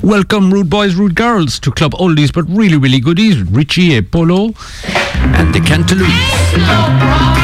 Welcome, rude boys, rude girls, to Club Oldies but really, really goodies. Richie et Polo and the Cantaloupes.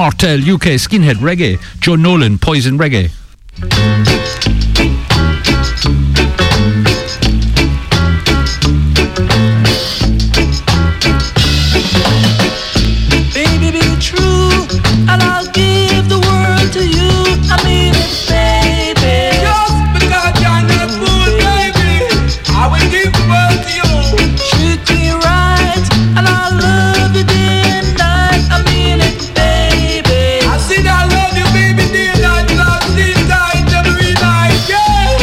Martel, UK Skinhead Reggae. Joe Nolan, Poison Reggae. Baby, be true, and I'll give the world to you. I mean it, baby. Just because you're not fool, baby, I will give the world to you. Treat me right, and I'll love you day and night. I mean it, baby. I said I love you, baby, day and night, love this night, every night, yeah.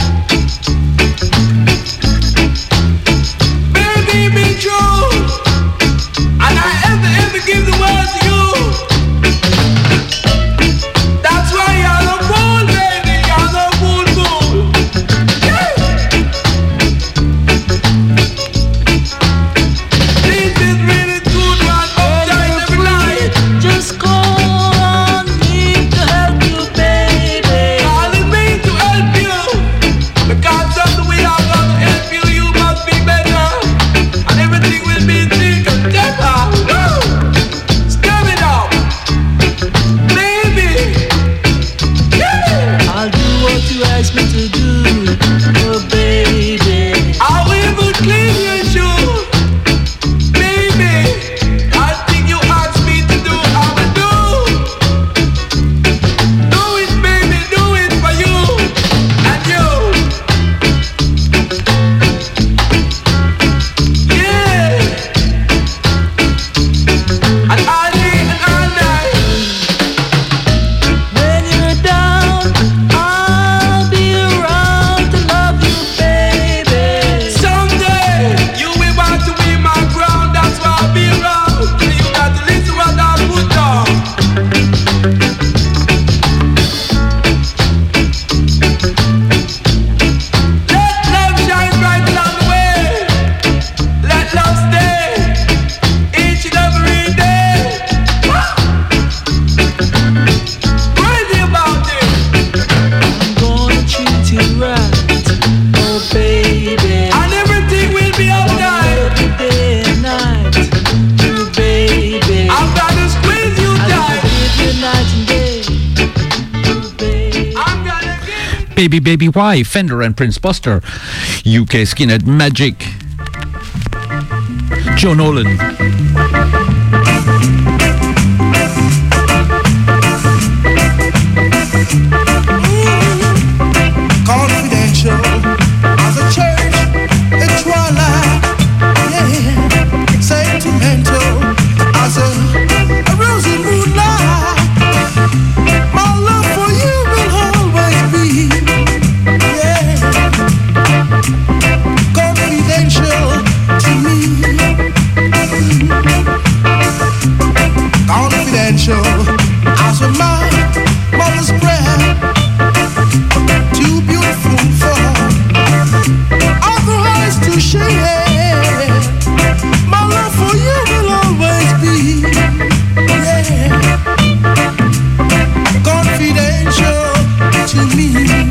Baby, be true, and I ever give the world to you. That's why you're no fool, baby, you're no fool. Yeah. This is really good one, upside every night. Just call on me to help you, baby. Calling me to help you, because of the way I'm gonna help you, you must be better, and everything will be together. Stir it up, baby. Yeah. I'll do what you ask me to do, oh baby. I will even clean your shoes, baby. Anything you ask me to do, I will do. Do it, baby, do it for you and you. Yeah. And all day and all night. When you're down, I'll be around to love you, baby. Someday you will want to be my ground, that's why I'll be around. So you got to listen what I put down. Let love shine bright along the way. Let love stay each and every day. Crazy about it. I'm gonna treat you right, oh baby. And everything will be alright. Love you day and night, you baby. I'm gonna squeeze you I'll tight. give you night and day, you baby. I'm gonna give Baby Baby Why, Fender and Prince Buster. UK Skinhead Magic. Joe Nolan. Confidential as a church at twilight, yeah. Sentimental as a rosy moonlight. My love for you will always be, yeah. Confidential to me. Confidential as a mother's prayer. Too beautiful for other eyes to share. My love for you will always be, yeah, confidential to me.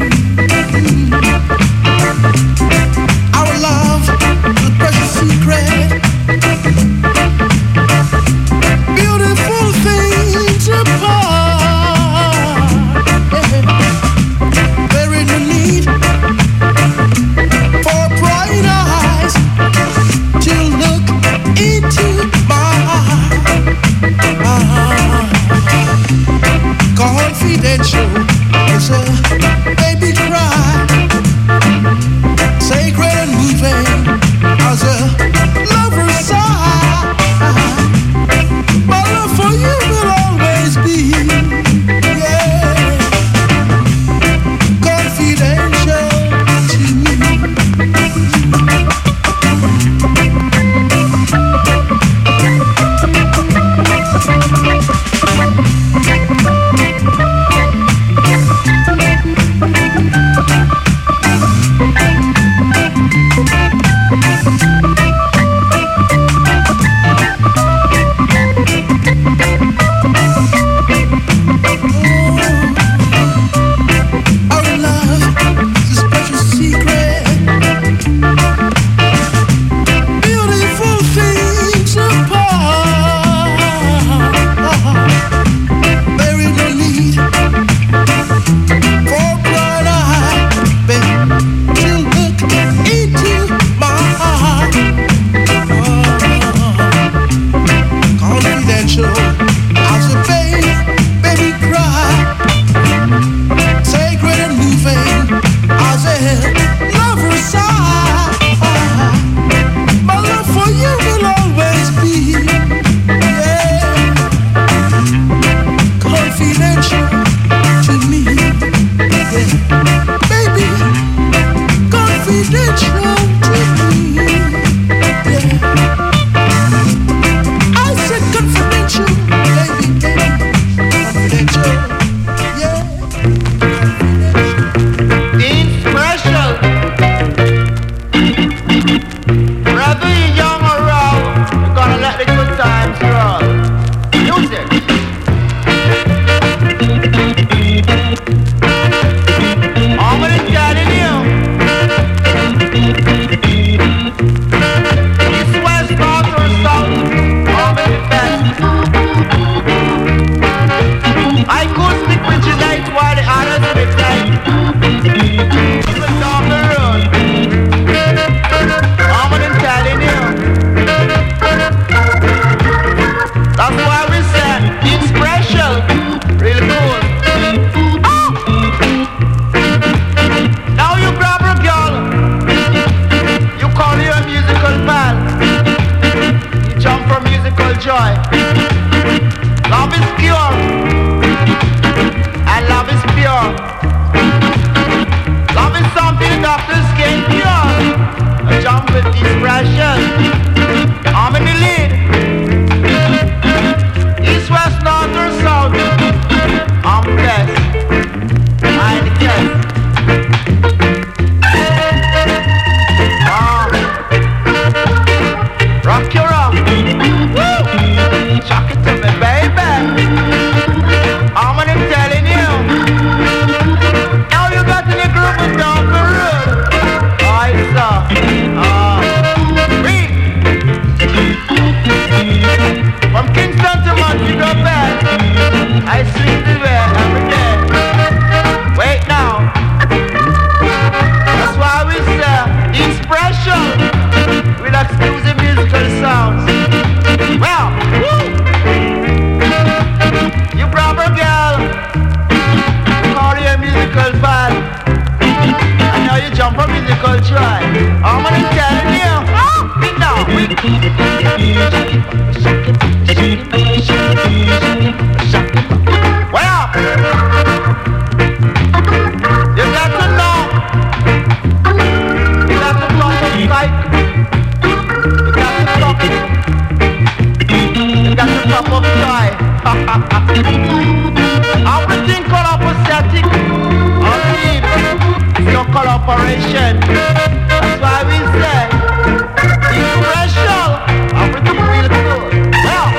Our love, the precious secret, beautiful things apart, yeah. There ain't no need for bright eyes to look into my confidential as a baby cry, sacred and moving as a lover's sigh. My love for you will always be, yeah, confidential to me. Rubber girl, call you a musical fan. I know you jump a musical try. I'm gonna tell you, now. Well, you got to know. You got to talk to Spike. You got to talk. You got to talk of joy. Everything collaborative. Only your collaboration. That's why we say impression. Everything feel good. Well.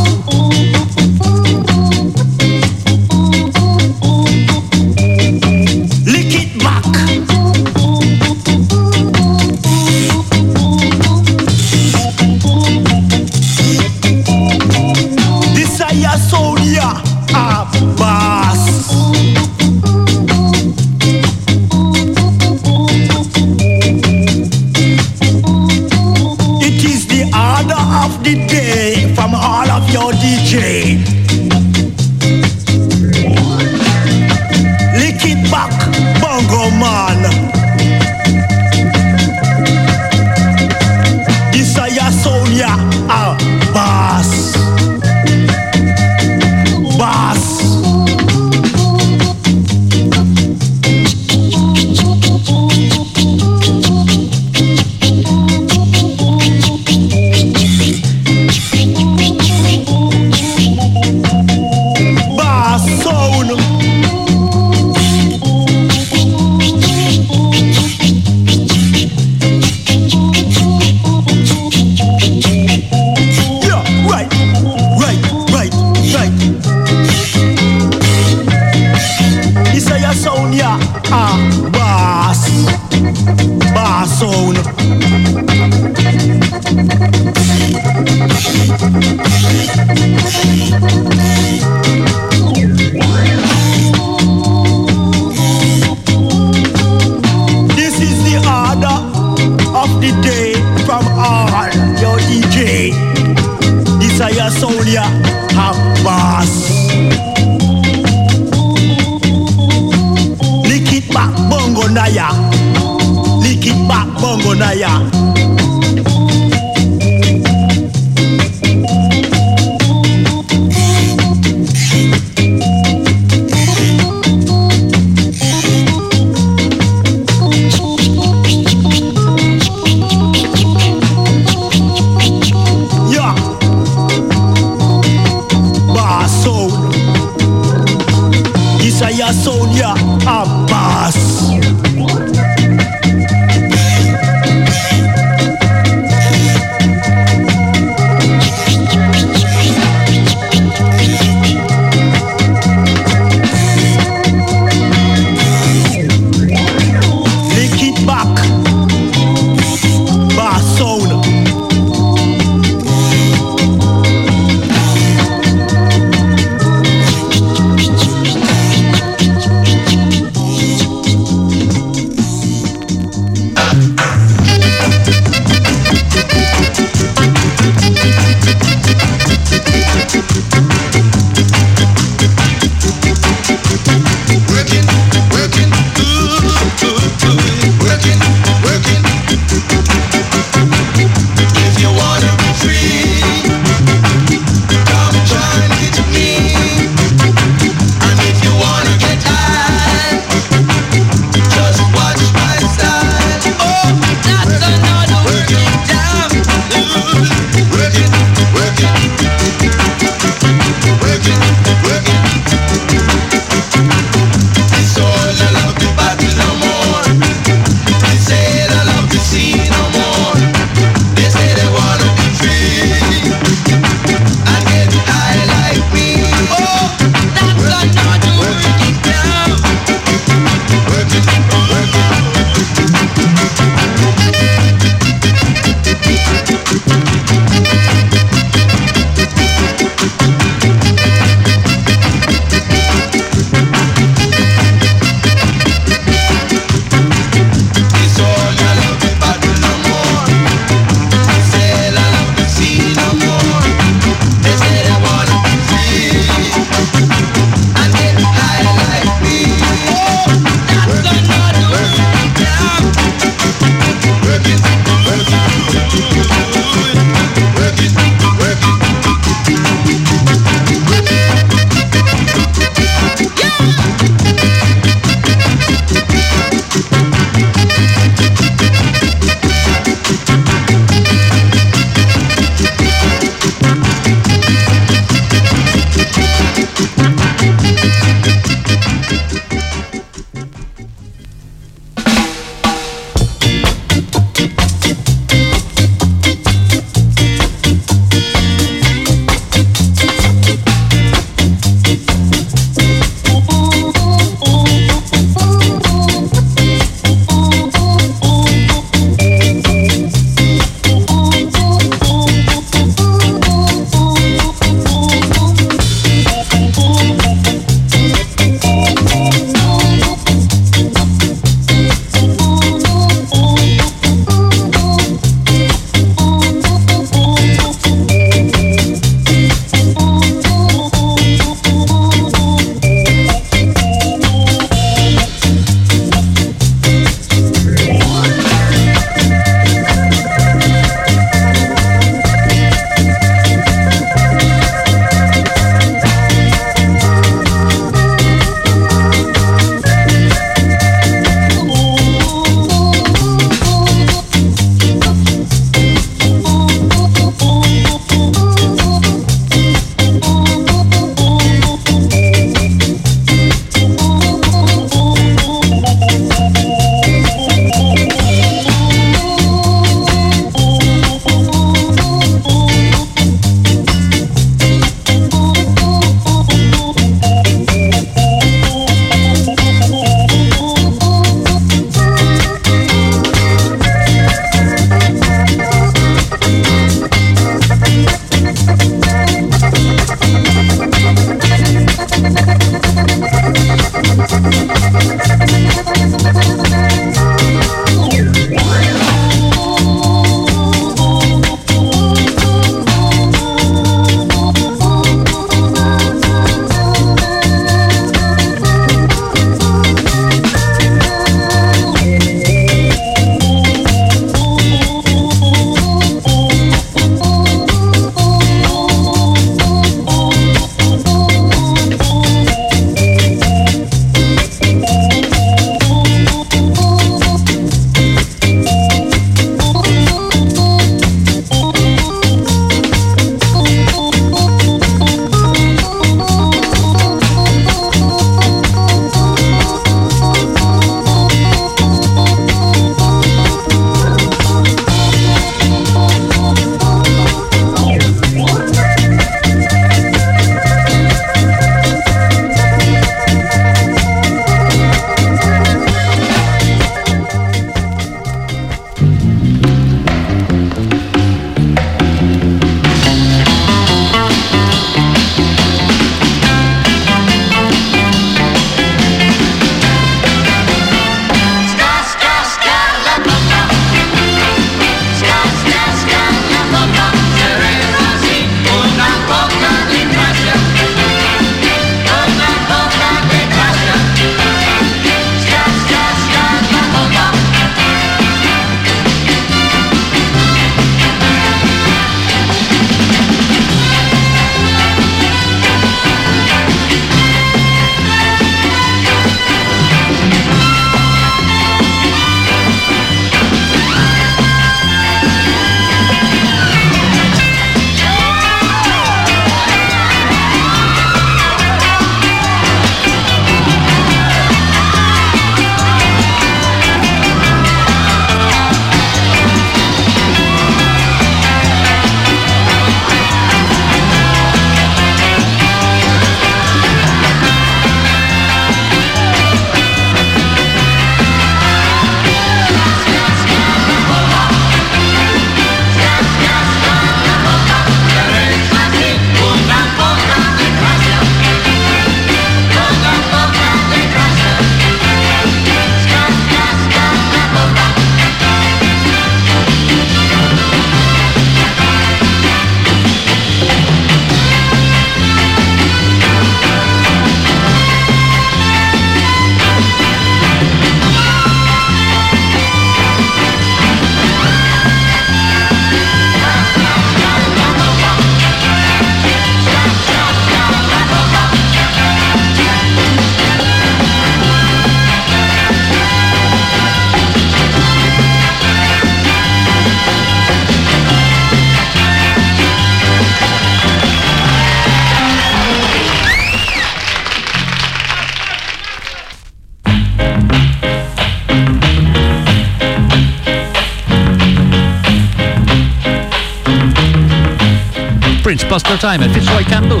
Prince, Buster Time and Fitzroy Campbell.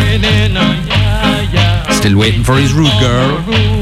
Still waiting for his rude girl.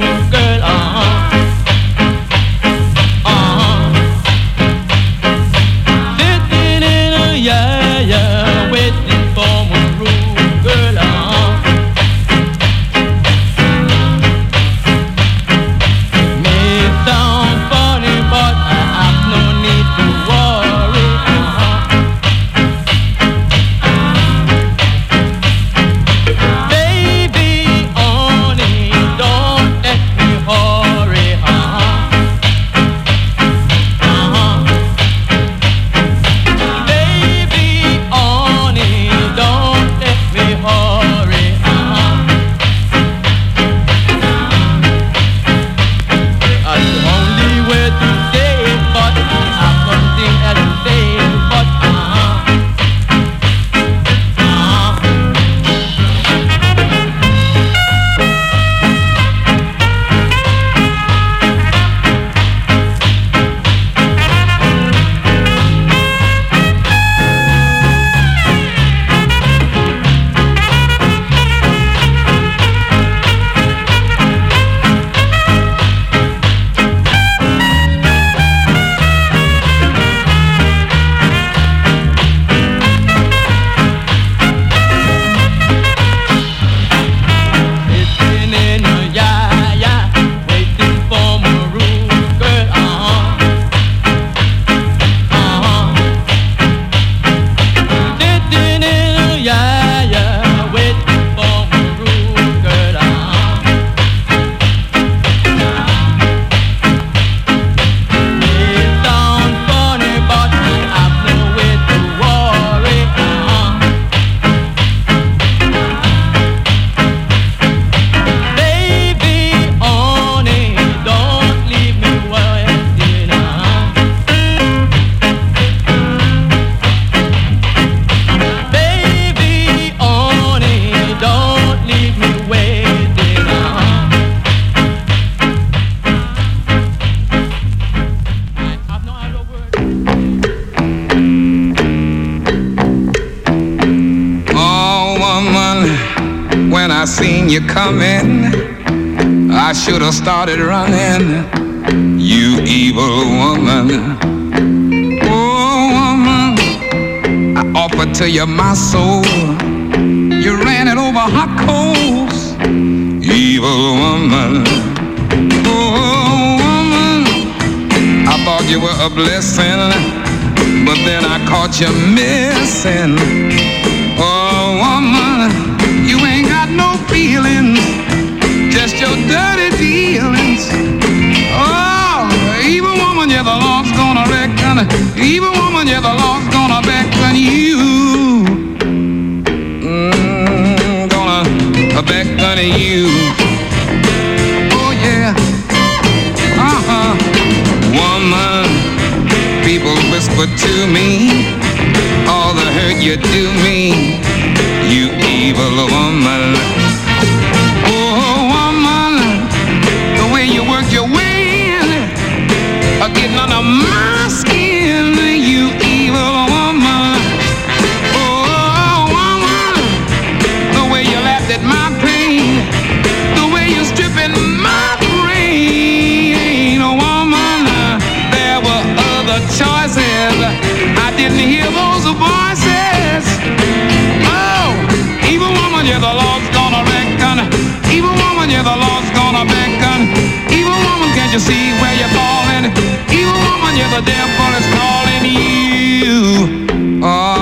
You coming, I should have started running. You evil woman. Oh woman, I offered to you my soul. You ran it over hot coals. Evil woman. Oh woman, I thought you were a blessing, but then I caught you missing. Oh woman, you ain't got no feelings, just your dirty dealings. Oh, evil woman, yeah, the Lord's gonna reckon. Evil woman, yeah, the Lord's gonna beckon you. Gonna beckon you. Oh yeah. Woman, people whisper to me all the hurt you do me. You evil woman. Oh, woman, the way you work your way in, getting under my skin. You evil woman. Oh, woman, the way you laughed at my pain, the way you're stripping my brain. Oh, woman, there were other choices. I didn't hear those voices. Evil woman, yeah, the Lord's gonna reckon. Evil woman, yeah, the Lord's gonna beckon. Evil woman, can't you see where you're falling? Evil woman, yeah, the devil is calling you.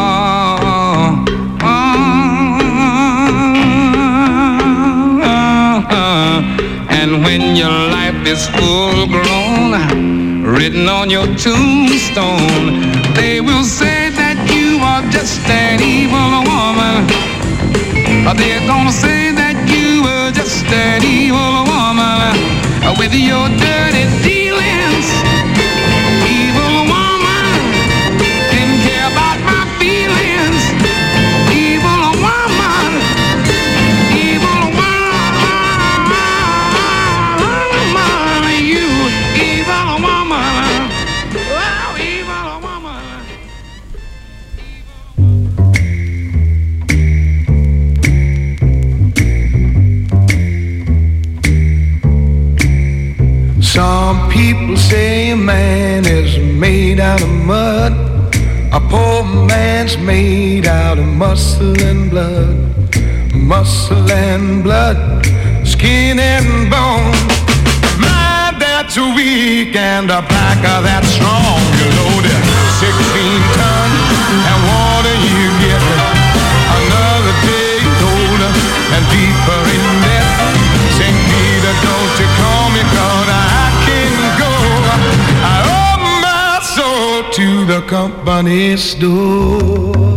And when your life is full grown, written on your tombstone, they will say that you are just an evil woman. They're gonna say that you were just an evil woman with your dirty dealings. Evil woman, didn't care about my feelings. Evil woman, evil woman, you evil woman. Oh, evil woman. Some people say a man is made out of mud. A poor man's made out of muscle and blood. Muscle and blood, skin and bone. Mind that's weak and the back of that strong. You loaded 16 ton and water you get another day older and deeper in debt. St. Peter, don't you call me 'cause I can go. I owe my soul to the company store.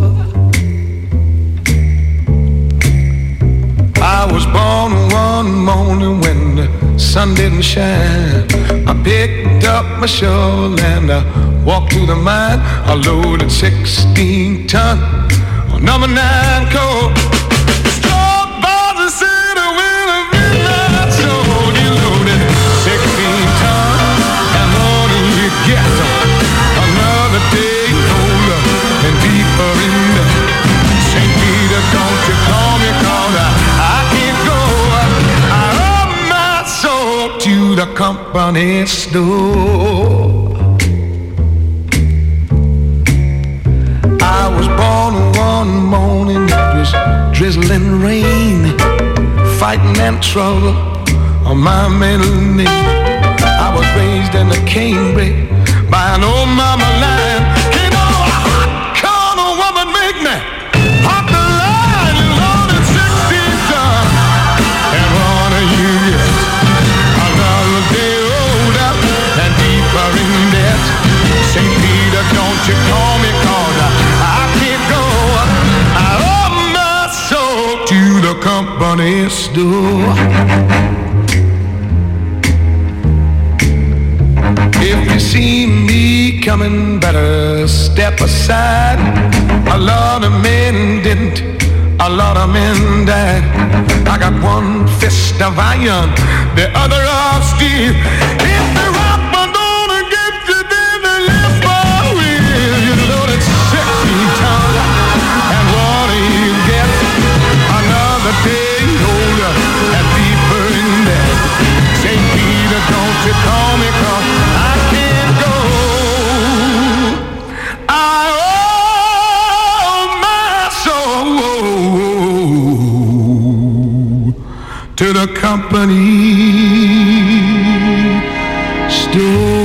I was born one morning when the sun didn't shine. I picked up my shovel and I walked to the mine. I loaded 16 ton on number 9 coal. Strong bars of city with a midnight soul. You loaded 16 ton and more than you get. Another day older and deeper in there. St. Peter, don't you call me 'cause I can't go. I owe my soul to the company store. I was born one morning, it was drizzling rain, fighting and trouble on my middle name. I was raised in a canebrake by an old mama lion. Can't no hot corner woman make me hop the line. You loaded 16 ton and one of you get another day older and deeper in debt. St. Peter, don't you call me 'cause I can't go. I owe my soul to the company store. If you see me coming, better step aside. A lot of men didn't, a lot of men died. I got one fist of iron, the other of steel. If the rock one gonna get you, then the left one will. You know it's 16 ton, and what do you get? Another day older and deeper in debt. St. Peter, don't you call me 'cause I can't go. I owe my soul to the company store.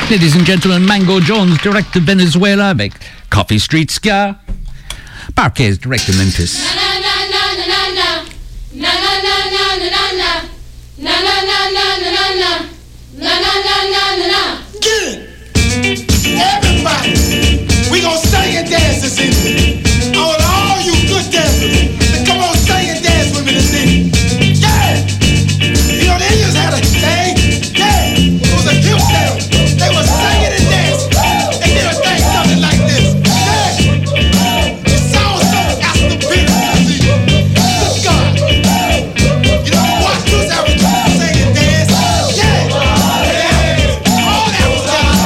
Ladies and gentlemen, Mango Jones, direct to Venezuela avec Coffee Street Ska. Parquet, direct to Memphis. Good. Everybody, we gonna sing and dance this evening. I want all you good dancers to come on, sing and dance with me this evening. Yeah. You know the Indians had a thing. Yeah. It was a cute thing. They were singing and dancing. They did a thing something like this. Yeah. It sounds so Aston Villa. Good God. You know what? Who's ever sing and dance? Yeah. Yeah. All that was done.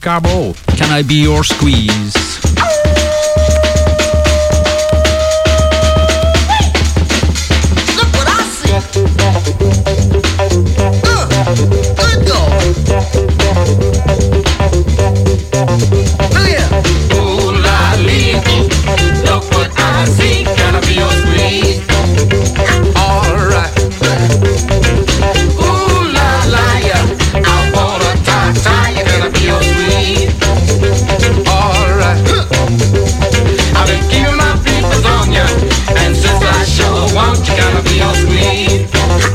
Garbo. Can I be your squeeze? Look what I see. Good dog. Look here. Ooh, lolly, look what I see. Can I be your squeeze? Alright. Ooh, la la, yeah. I wanna tie you. Can I be your squeeze? Alright. I've been keeping my fingers on ya, and since I sure want you, can I be your squeeze?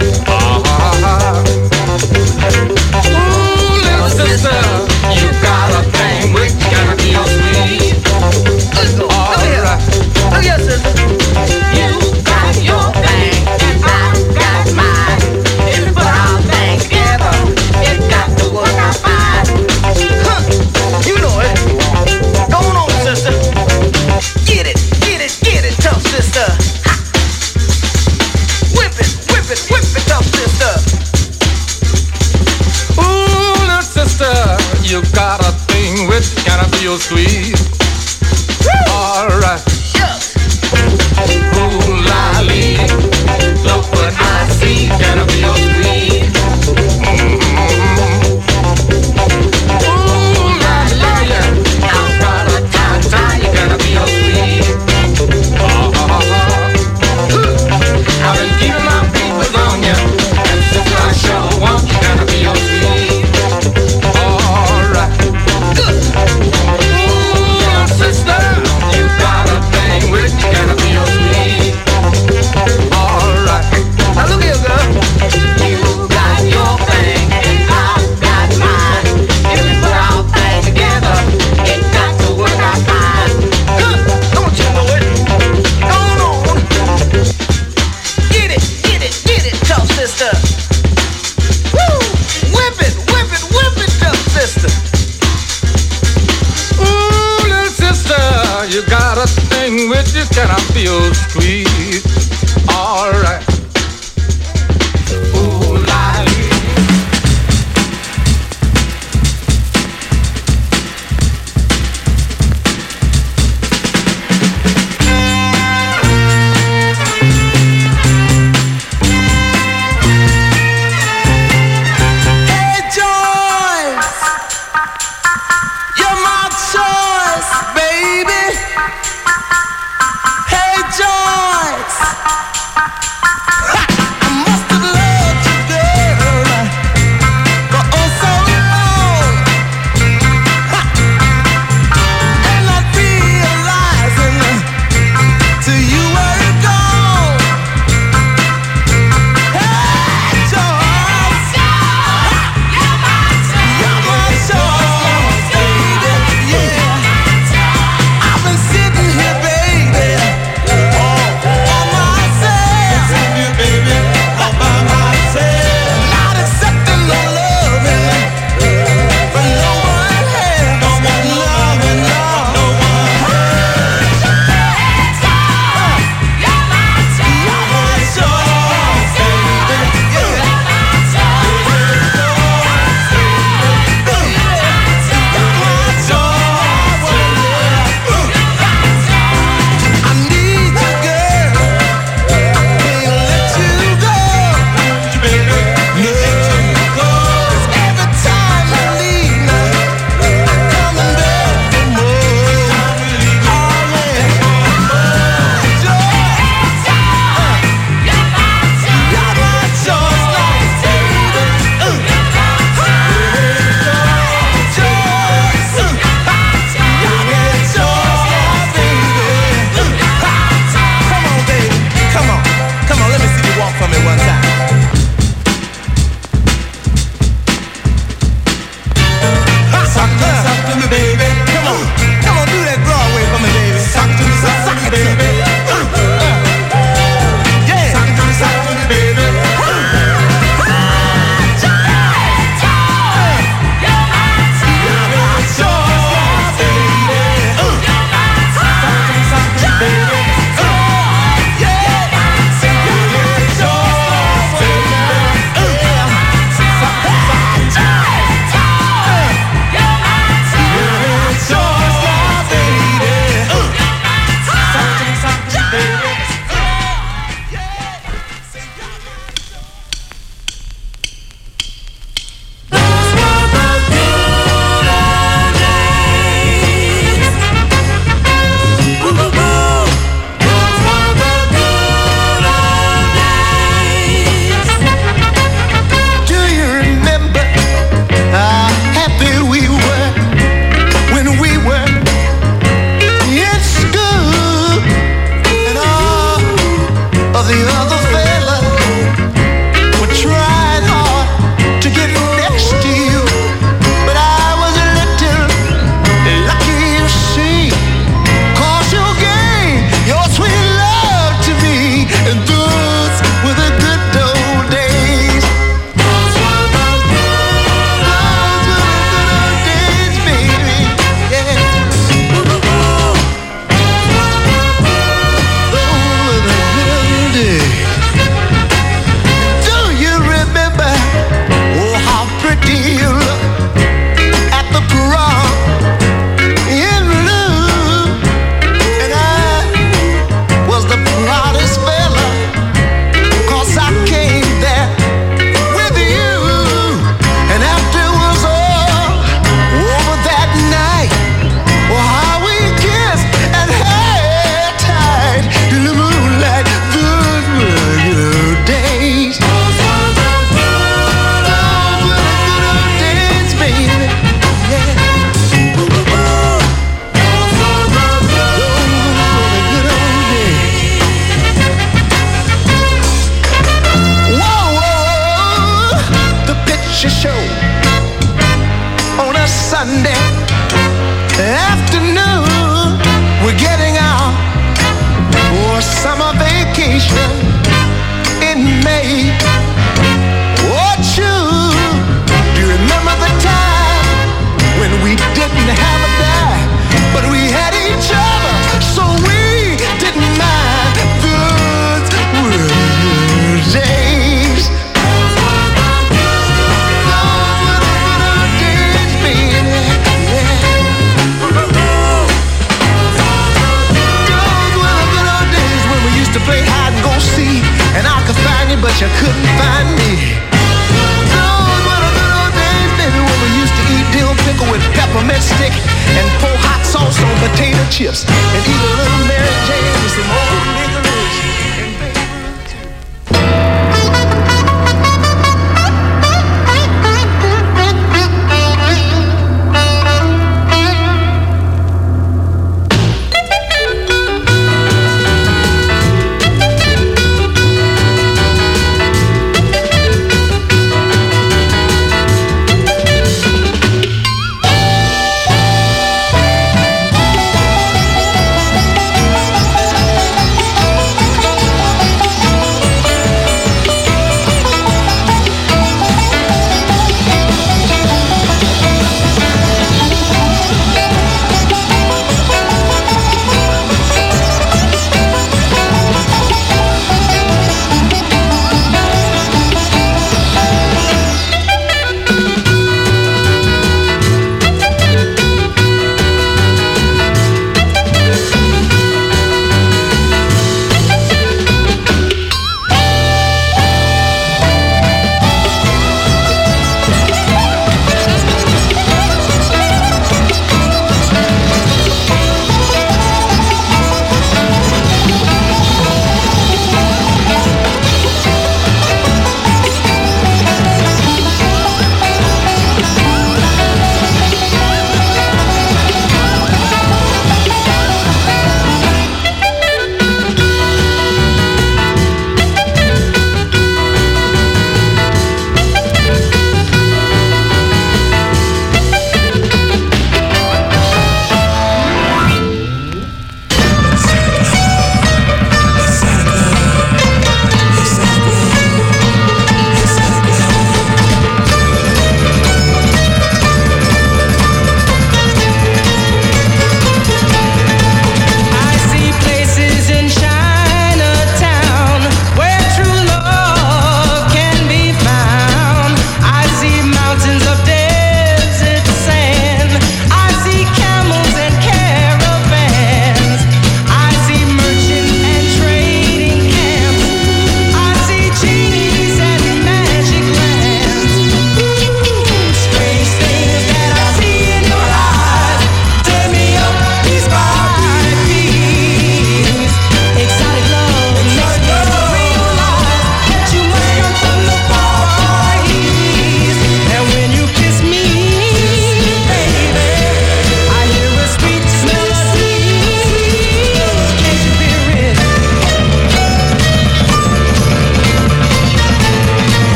Ooh, little sister, you got a thing which can I be your squeeze? Alright. Look here, sister. You got your thing, and I got mine. If we put our thing together, it got to work out fine. Huh. You know it. Go on, sister. Get it, tough sister. Ha. Whip it, tough sister. Ooh, little sister, you got a thing which can I be your squeeze? Alright. Shucks. Ooh, lolly, look what I see. Can I be your squeeze? Ooh, la la, yeah. I've got a tie, you can I be your squeeze? I've been keeping my fingers on ya, and since I sure want you, can I be your squeeze? Alright. Good. Ooh, sister, you got a thing which can I be your squeeze? Alright. Now look here, girl. You got your thing, and I've got mine. If we put our thing together, it got to work out fine. Huh. Don't you know it? Go on. Get it, tough sister. Woo! Whip it, tough sister. Ooh, little sister, you got a thing which you cannot feel squeeze. Alright. Ooh, lolly. Hey, Joyce, you're my choice, baby. Hey, Joyce, I must have loved you, girl, for oh so long, and not realizing till you were gone. Hey, Joyce, you're my choice, baby, yeah. I've been sitting here, baby, all by myself. the other fella would try hard to get next to you, but I was a little lucky, you see, 'cause you gave your sweet love to me, and those were the good old days. Those were the good old days, baby. Yeah. Those were the good old days. Do you remember, oh, how pretty you look at the prom in blue? And I was the proudest fella, 'cause I came there with you. And after it was all over that night, oh, how we kissed and held tight in the moonlight. Those were the good old days. Those were the good old days, baby. Yeah. Those were the good old days. Whoa, whoa, the picture show on a Sunday afternoon. We're getting out for a summer vacation in May. Oh, true. Do you remember the time when we didn't have a dime, but we had each other, so we didn't mind? Those were the days. Those were the good old days, baby. Yeah. Those were the good old days when we used to play hide and go seek, and I could find you, but you couldn't find me. Those were the good old days, baby, when we used to eat dill pickle with peppermint stick and pour hot sauce on potato chips and eat a little Mary Jane with some old licorice and baby too.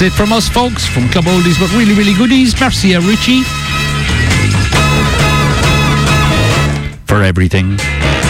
That's it from us, folks, from Club Oldies, but really, really goodies. Merci à Richie for everything.